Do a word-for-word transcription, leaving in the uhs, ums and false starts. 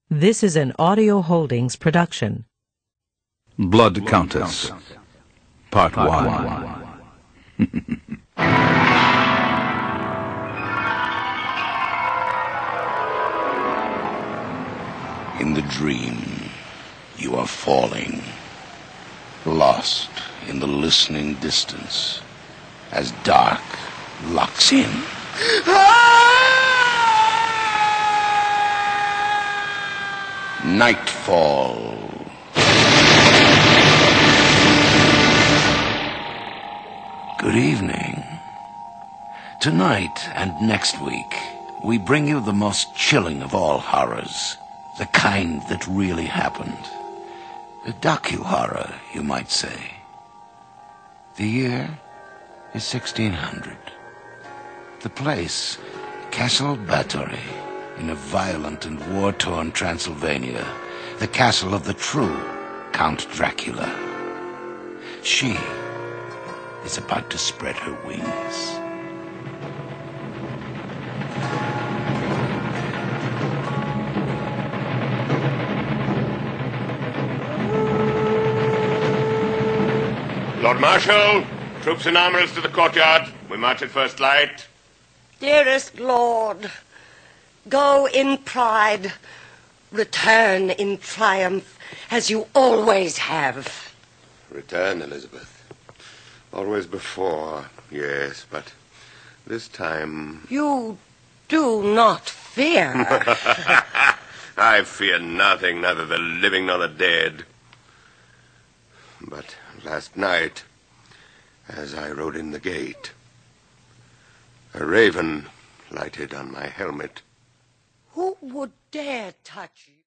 This is an Audio Holdings production. Blood Countess, Part One. In the dream, you are falling, lost in the listening distance, as dark locks in. Nightfall. Good evening. Tonight and next week, we bring you the most chilling of all horrors, the kind that really happened. A docu-horror, you might say. The year is sixteen hundred. The place, Castle Bathory, in a violent and war-torn Transylvania, the castle of the true Count Dracula. She is about to spread her wings. Lord Marshal, troops and armorers to the courtyard. We march at first light. Dearest Lord, go in pride, return in triumph, as you always have. Return, Elizabeth. Always before, yes, but this time... You do not fear. I fear nothing, neither the living nor the dead. But last night, as I rode in the gate, a raven lighted on my helmet. Who would dare touch you?